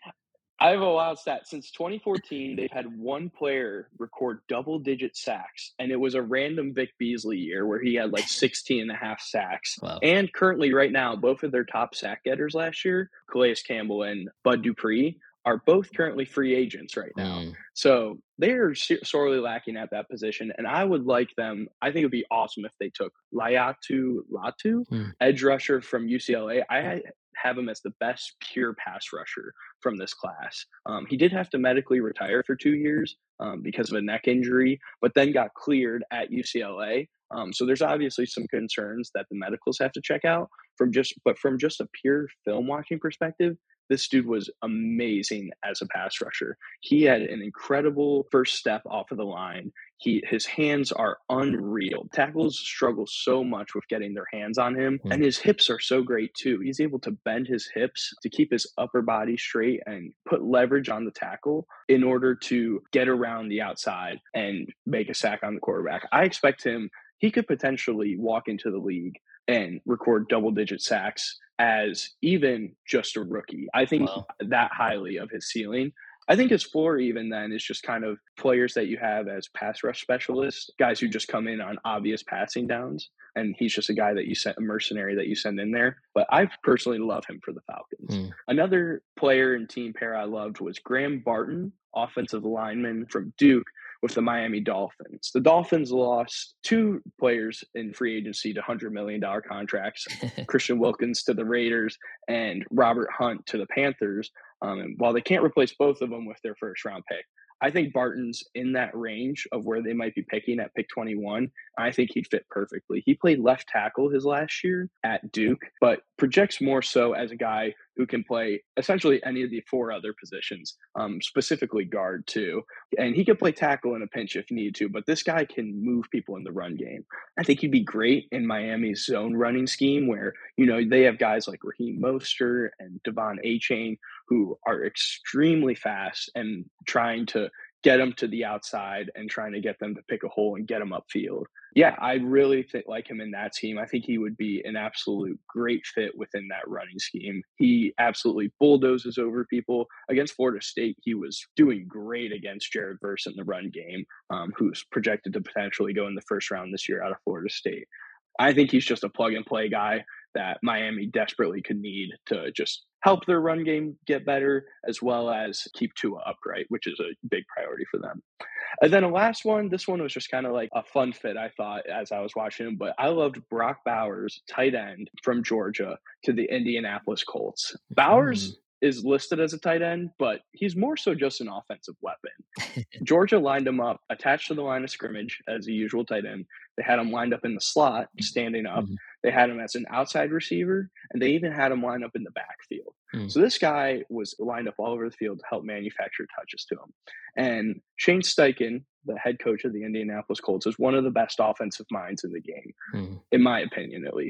I have a wild stat. Since 2014, they've had one player record double-digit sacks, and it was a random Vic Beasley year where he had like 16 and a half sacks. Wow. And currently, right now, both of their top sack getters last year, Calais Campbell and Bud Dupree, are both currently free agents right now. So they are sorely lacking at that position, and I would like them. I think it would be awesome if they took Laiatu Latu, edge rusher from UCLA. I have him as the best pure pass rusher from this class. He did have to medically retire for 2 years because of a neck injury, but then got cleared at UCLA. So there's obviously some concerns that the medicals have to check out from just a pure film watching perspective. This dude was amazing as a pass rusher. He had an incredible first step off of the line. His hands are unreal. Tackles struggle so much with getting their hands on him, and his hips are so great too. He's able to bend his hips to keep his upper body straight and put leverage on the tackle in order to get around the outside and make a sack on the quarterback. I expect him, he could potentially walk into the league and record double-digit sacks as even just a rookie. I think that highly of his ceiling. I think his floor even then is just kind of players that you have as pass rush specialists, guys who just come in on obvious passing downs. And he's just a guy that you send, a mercenary that you send in there. But I personally love him for the Falcons. Another player and team pair I loved was Graham Barton, offensive lineman from Duke, with the Miami Dolphins. The Dolphins lost 2 players in free agency to $100 million contracts, Christian Wilkins to the Raiders and Robert Hunt to the Panthers. And while they can't replace both of them with their first round pick, I think Barton's in that range of where they might be picking at pick 21. I think he'd fit perfectly. He played left tackle his last year at Duke, but projects more so as a guy who can play essentially any of the 4 other positions, specifically guard too. And he can play tackle in a pinch if needed to, but this guy can move people in the run game. I think he'd be great in Miami's zone running scheme where, you know, they have guys like Raheem Mostert and Devon Achane who are extremely fast and trying to get them to the outside and trying to get them to pick a hole and get them upfield. Yeah, I really like him in that scheme. I think he would be an absolute great fit within that running scheme. He absolutely bulldozes over people. Against Florida State, he was doing great against Jared Verse in the run game, who's projected to potentially go in the first round this year out of Florida State. I think he's just a plug-and-play guy that Miami desperately could need to just help their run game get better, as well as keep Tua upright, which is a big priority for them. And then a last one, this one was just kind of like a fun fit, I thought, as I was watching him, but I loved Brock Bowers, tight end from Georgia, to the Indianapolis Colts. Bowers is listed as a tight end, but he's more so just an offensive weapon. Georgia lined him up attached to the line of scrimmage as a usual tight end. They had him lined up in the slot, standing up. They had him as an outside receiver, and they even had him lined up in the backfield. So this guy was lined up all over the field to help manufacture touches to him. And Shane Steichen, the head coach of the Indianapolis Colts, is one of the best offensive minds in the game, in my opinion, at least.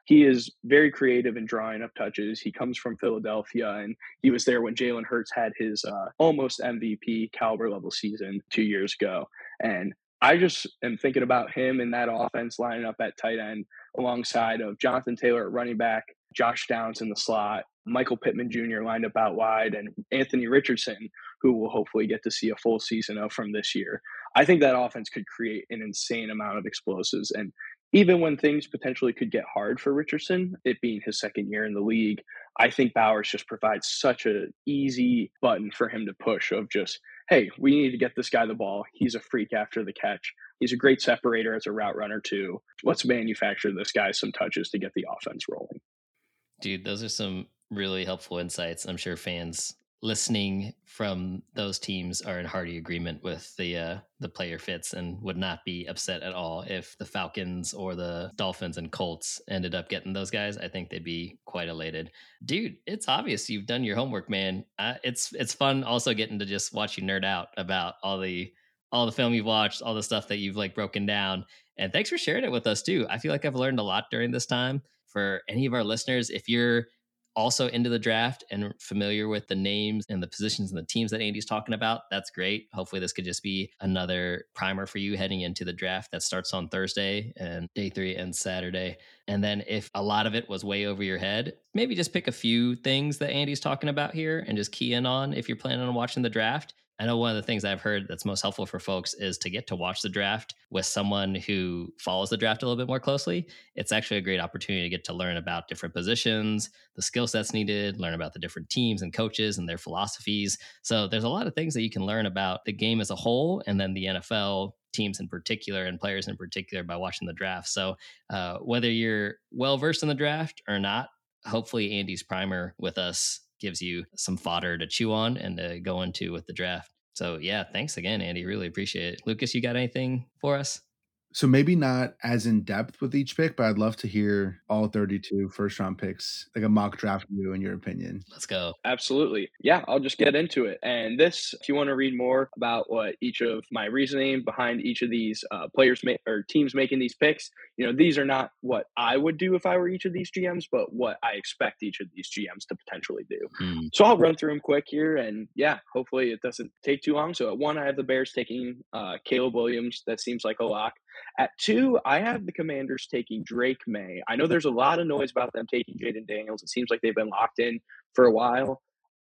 he is very creative in drawing up touches. He comes from Philadelphia, and he was there when Jalen Hurts had his almost MVP caliber level season 2 years ago. And I just am thinking about him in that offense lining up at tight end alongside of Jonathan Taylor at running back, Josh Downs in the slot, Michael Pittman Jr. lined up out wide, and Anthony Richardson, who we'll hopefully get to see a full season of from this year. I think that offense could create an insane amount of explosives. And even when things potentially could get hard for Richardson, it being his second year in the league, I think Bowers just provides such an easy button for him to push of just, hey, we need to get this guy the ball. He's a freak after the catch. He's a great separator as a route runner too. Let's manufacture this guy some touches to get the offense rolling. Dude, those are some really helpful insights. I'm sure fans listening from those teams are in hearty agreement with the player fits and would not be upset at all if the Falcons or the Dolphins and Colts ended up getting those guys. I think they'd be quite elated. Dude, it's obvious you've done your homework, man. It's fun also getting to just watch you nerd out about all the film you've watched, all the stuff that you've like broken down. And thanks for sharing it with us too. I feel like I've learned a lot during this time. For any of our listeners, if you're also into the draft and familiar with the names and the positions and the teams that Andy's talking about, that's great. Hopefully this could just be another primer for you heading into the draft that starts on Thursday and day 3 and Saturday. And then if a lot of it was way over your head, maybe just pick a few things that Andy's talking about here and just key in on if you're planning on watching the draft. I know one of the things I've heard that's most helpful for folks is to get to watch the draft with someone who follows the draft a little bit more closely. It's actually a great opportunity to get to learn about different positions, the skill sets needed, learn about the different teams and coaches and their philosophies. So there's a lot of things that you can learn about the game as a whole and then the NFL teams in particular and players in particular by watching the draft. So whether you're well versed in the draft or not, hopefully Andy's primer with us gives you some fodder to chew on and to go into with the draft. So yeah, thanks again, Andy. Really appreciate it. Lucas, you got anything for us? So maybe not as in depth with each pick, but I'd love to hear all 32 first round picks, like a mock draft view in your opinion. Let's go. Absolutely. Yeah, I'll just get into it. And this, if you want to read more about what each of my reasoning behind each of these players or teams making these picks, these are not what I would do if I were each of these GMs, but what I expect each of these GMs to potentially do. So I'll run through them quick here. And yeah, hopefully it doesn't take too long. So at 1, I have the Bears taking Caleb Williams. That seems like a lock. At 2, I have the Commanders taking Drake May. I know there's a lot of noise about them taking Jaden Daniels. It seems like they've been locked in for a while.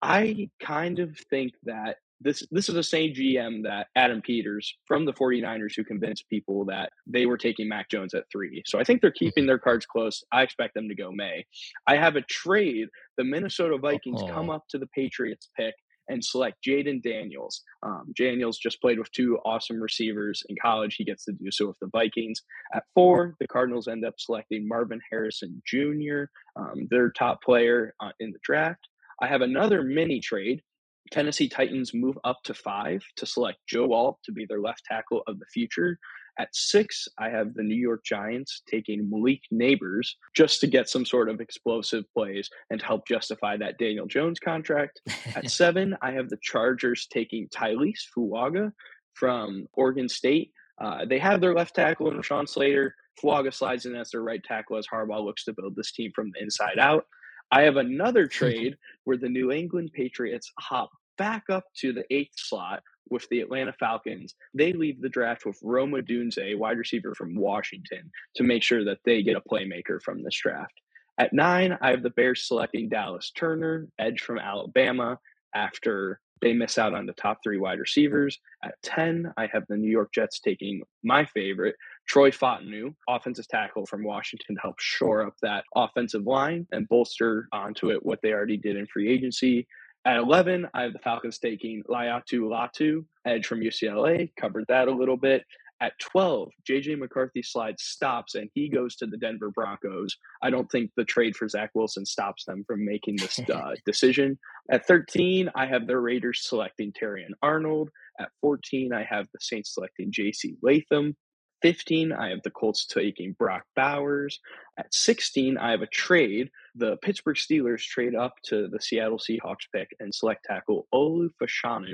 I kind of think that this is the same GM that Adam Peters from the 49ers who convinced people that they were taking Mac Jones at 3. So I think they're keeping their cards close. I expect them to go May. I have a trade. The Minnesota Vikings come up to the Patriots pick and select Jaden Daniels. Daniels just played with 2 awesome receivers in college. He gets to do so with the Vikings. At 4, the Cardinals end up selecting Marvin Harrison Jr., their top player in the draft. I have another mini trade. Tennessee Titans move up to 5 to select Joe Alt to be their left tackle of the future. At 6, I have the New York Giants taking Malik Neighbors just to get some sort of explosive plays and to help justify that Daniel Jones contract. At 7, I have the Chargers taking Tyrese Fuaga from Oregon State. They have their left tackle in Rashawn Slater. Fuaga slides in as their right tackle as Harbaugh looks to build this team from the inside out. I have another trade where the New England Patriots hop back up to the 8th slot with the Atlanta Falcons. They leave the draft with Rome Odunze, wide receiver from Washington, to make sure that they get a playmaker from this draft. At 9, I have the Bears selecting Dallas Turner, edge from Alabama, after they miss out on the top 3 wide receivers. At 10, I have the New York Jets taking my favorite, Troy Fautanu, offensive tackle from Washington, to help shore up that offensive line and bolster onto it what they already did in free agency. At 11, I have the Falcons taking Laiatu Latu, edge from UCLA, covered that a little bit. At 12, J.J. McCarthy slide stops and he goes to the Denver Broncos. I don't think the trade for Zach Wilson stops them from making this decision. At 13, I have the Raiders selecting Terrion Arnold. At 14, I have the Saints selecting J.C. Latham. 15, I have the Colts taking Brock Bowers. At 16, I have a trade. The Pittsburgh Steelers trade up to the Seattle Seahawks pick and select tackle Olu Fashanu,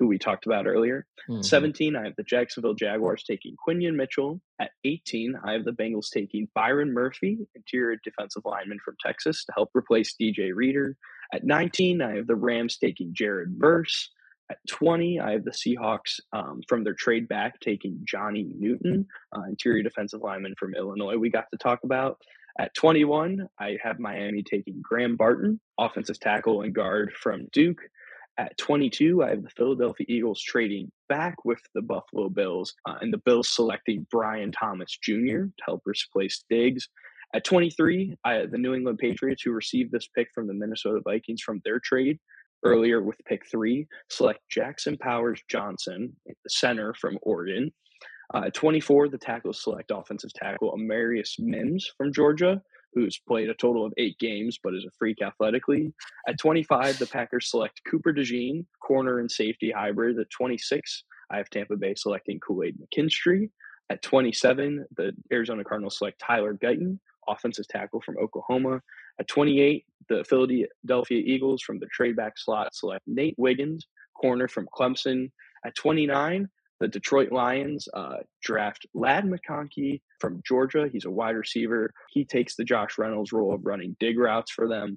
who we talked about earlier. Mhm. 17, I have the Jacksonville Jaguars taking Quinion Mitchell. At 18, I have the Bengals taking Byron Murphy, interior defensive lineman from Texas, to help replace DJ Reader. At 19, I have the Rams taking Jared Verse. At 20, I have the Seahawks from their trade back taking Johnny Newton, interior defensive lineman from Illinois, we got to talk about. At 21, I have Miami taking Graham Barton, offensive tackle and guard from Duke. At 22, I have the Philadelphia Eagles trading back with the Buffalo Bills, and the Bills selecting Brian Thomas Jr. to help replace Diggs. At 23, the New England Patriots, who received this pick from the Minnesota Vikings from their trade earlier with pick 3, select Jackson Powers Johnson, the center from Oregon. At 24, the tackles select offensive tackle Amarius Mims from Georgia, who's played a total of 8 games but is a freak athletically. At 25, the Packers select Cooper DeJean, corner and safety hybrid. At 26, I have Tampa Bay selecting Kool-Aid McKinstry. At 27, the Arizona Cardinals select Tyler Guyton, offensive tackle from Oklahoma. At 28, the Philadelphia Eagles from the trade back slot select Nate Wiggins, corner from Clemson. At 29, the Detroit Lions draft Ladd McConkey from Georgia. He's a wide receiver. He takes the Josh Reynolds role of running dig routes for them.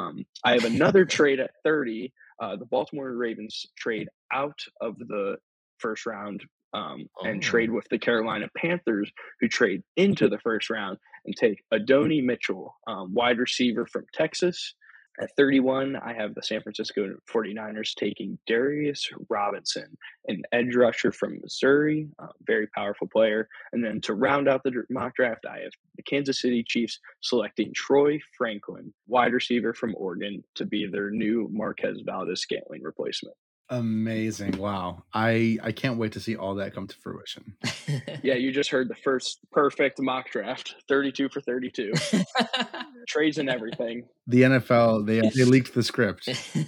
I have another trade at 30. The Baltimore Ravens trade out of the first round and trade with the Carolina Panthers, who trade into the first round and take Adonai Mitchell, wide receiver from Texas. At 31, I have the San Francisco 49ers taking Darius Robinson, an edge rusher from Missouri, very powerful player. And then to round out the mock draft, I have the Kansas City Chiefs selecting Troy Franklin, wide receiver from Oregon, to be their new Marquez Valdez-Scantling replacement. Amazing. Wow. I can't wait to see all that come to fruition. Yeah, you just heard the first perfect mock draft, 32 for 32. Trades and everything. The NFL, they leaked the script.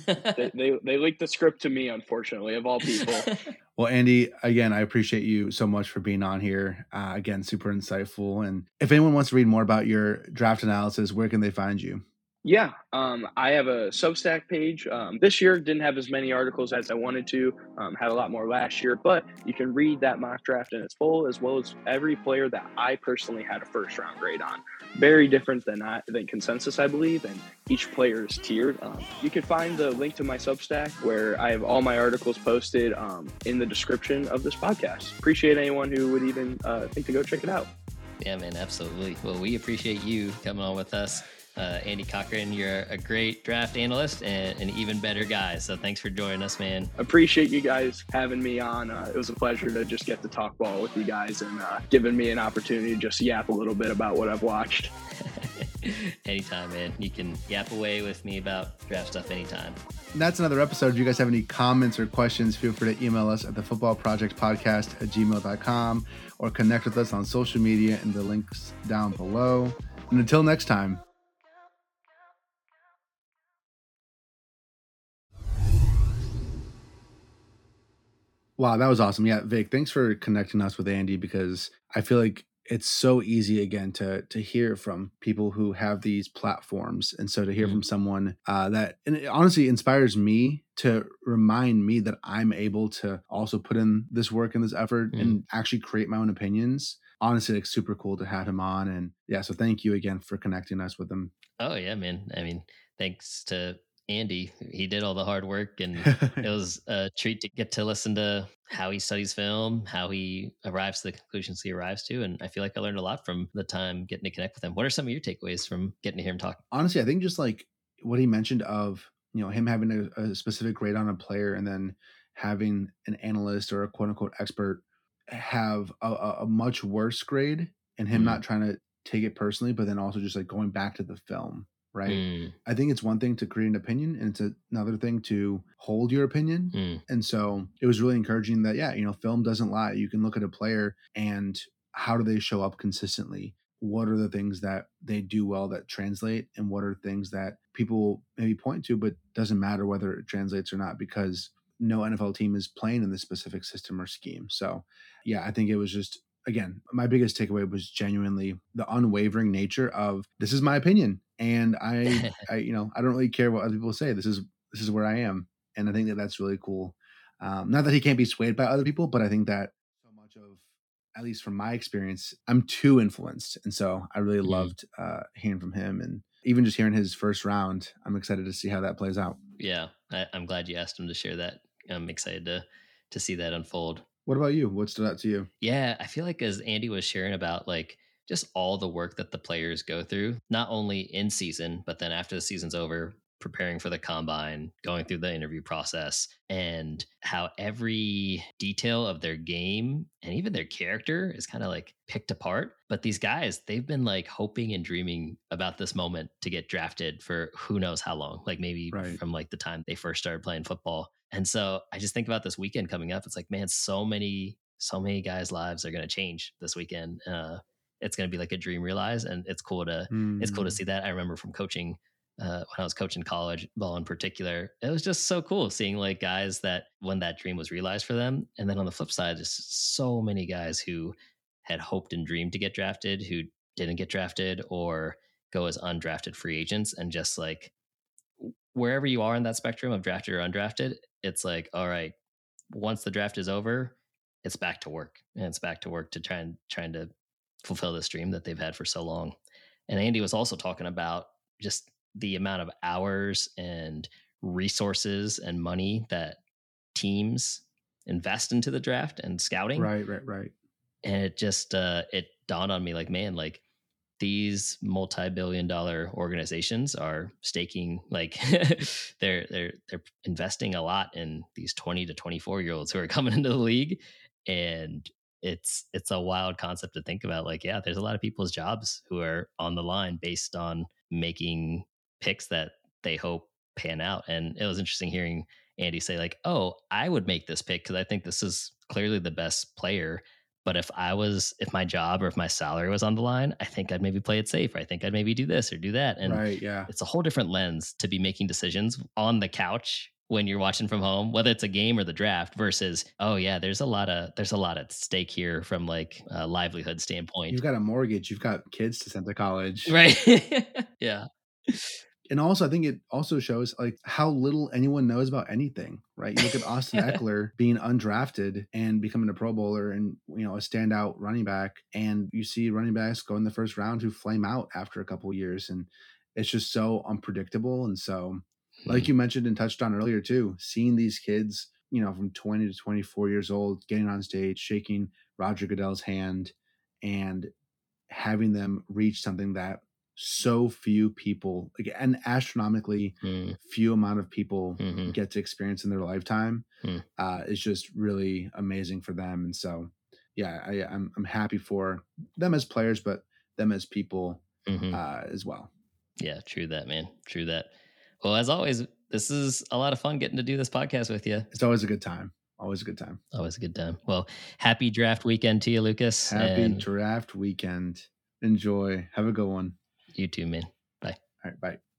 They leaked the script to me, unfortunately, of all people. Well, Andy, again, I appreciate you so much for being on here. Again, super insightful. And if anyone wants to read more about your draft analysis, where can they find you? Yeah, I have a Substack page. This year didn't have as many articles as I wanted to. Had a lot more last year, but you can read that mock draft in its full, as well as every player that I personally had a first round grade on. Very different than consensus, I believe, and each player is tiered. You can find the link to my Substack, where I have all my articles posted in the description of this podcast. Appreciate anyone who would even think to go check it out. Yeah, man, absolutely. Well, we appreciate you coming on with us. Andy Cochran, you're a great draft analyst and an even better guy. So thanks for joining us, man. Appreciate you guys having me on. It was a pleasure to just get to talk ball with you guys and giving me an opportunity to just yap a little bit about what I've watched. Anytime, man. You can yap away with me about draft stuff anytime. And that's another episode. If you guys have any comments or questions, feel free to email us at thefootballprojectpodcast@gmail.com or connect with us on social media in the links down below. And until next time. Wow, that was awesome. Yeah, Vic, thanks for connecting us with Andy, because I feel like it's so easy again to hear from people who have these platforms. And so to hear from someone that, and it honestly inspires me to remind me that I'm able to also put in this work and this effort and actually create my own opinions. Honestly, like super cool to have him on. And yeah, so thank you again for connecting us with him. Oh yeah, man. I mean, thanks to Andy. He did all the hard work, and it was a treat to get to listen to how he studies film, how he arrives to the conclusions he arrives to. And I feel like I learned a lot from the time getting to connect with him. What are some of your takeaways from getting to hear him talk? Honestly, I think just like what he mentioned of, him having a specific grade on a player and then having an analyst or a quote unquote expert have a much worse grade, and him not trying to take it personally, but then also just like going back to the film. Right. I think it's one thing to create an opinion, and it's another thing to hold your opinion. And so it was really encouraging that, film doesn't lie. You can look at a player and how do they show up consistently? What are the things that they do well that translate? And what are things that people maybe point to, but doesn't matter whether it translates or not, because no NFL team is playing in this specific system or scheme. So yeah, I think it was just, again, my biggest takeaway was genuinely the unwavering nature of, this is my opinion. And I don't really care what other people say. This is where I am. And I think that that's really cool. Not that he can't be swayed by other people, but I think that so much of, at least from my experience, I'm too influenced. And so I really loved hearing from him, and even just hearing his first round. I'm excited to see how that plays out. Yeah, I'm glad you asked him to share that. I'm excited to see that unfold. What about you? What stood out to you? Yeah, I feel like as Andy was sharing about like just all the work that the players go through, not only in season, but then after the season's over, preparing for the combine, going through the interview process, and how every detail of their game and even their character is kind of like picked apart. But these guys, they've been like hoping and dreaming about this moment to get drafted for who knows how long, like maybe Right. from like the time they first started playing football. And so I just think about this weekend coming up. It's like, man, so many guys' lives are going to change this weekend. It's going to be like a dream realized, and it's cool to see that. I remember from coaching when I was coaching college ball in particular, it was just so cool seeing like guys that when that dream was realized for them, and then on the flip side, just so many guys who had hoped and dreamed to get drafted who didn't get drafted or go as undrafted free agents, and just like wherever you are in that spectrum of drafted or undrafted, it's like, all right, once the draft is over, it's back to work, and it's back to work to trying to fulfill this dream that they've had for so long. And Andy was also talking about just the amount of hours and resources and money that teams invest into the draft and scouting. Right. And it just it dawned on me like, man, like these multi-billion-dollar organizations are staking like they're investing a lot in these 20 to 24-year-olds who are coming into the league. And it's a wild concept to think about. Like, yeah, there's a lot of people's jobs who are on the line based on making picks that they hope pan out. And it was interesting hearing Andy say like, oh, I would make this pick because I think this is clearly the best player. But if my job or if my salary was on the line, I think I'd maybe play it safe. Or I think I'd maybe do this or do that. And Right. Yeah. it's a whole different lens to be making decisions on the couch when you're watching from home, whether it's a game or the draft, versus, oh yeah, there's a lot at stake here from like a livelihood standpoint. You've got a mortgage. You've got kids to send to college. Right. Yeah. And also, I think it also shows like how little anyone knows about anything, right? You look at Austin Eckler being undrafted and becoming a Pro Bowler and, you know, a standout running back. And you see running backs go in the first round who flame out after a couple of years. And it's just so unpredictable. And so, like you mentioned and touched on earlier too, seeing these kids, you know, from 20 to 24 years old, getting on stage, shaking Roger Goodell's hand and having them reach something that so few people, like an astronomically few amount of people get to experience in their lifetime is just really amazing for them. And so, yeah, I'm happy for them as players, but them as people as well. Yeah, true that, man. True that. Well, as always, this is a lot of fun getting to do this podcast with you. It's always a good time. Always a good time. Always a good time. Well, happy draft weekend to you, Lucas. Happy draft weekend. Enjoy. Have a good one. You too, man. Bye. All right. Bye.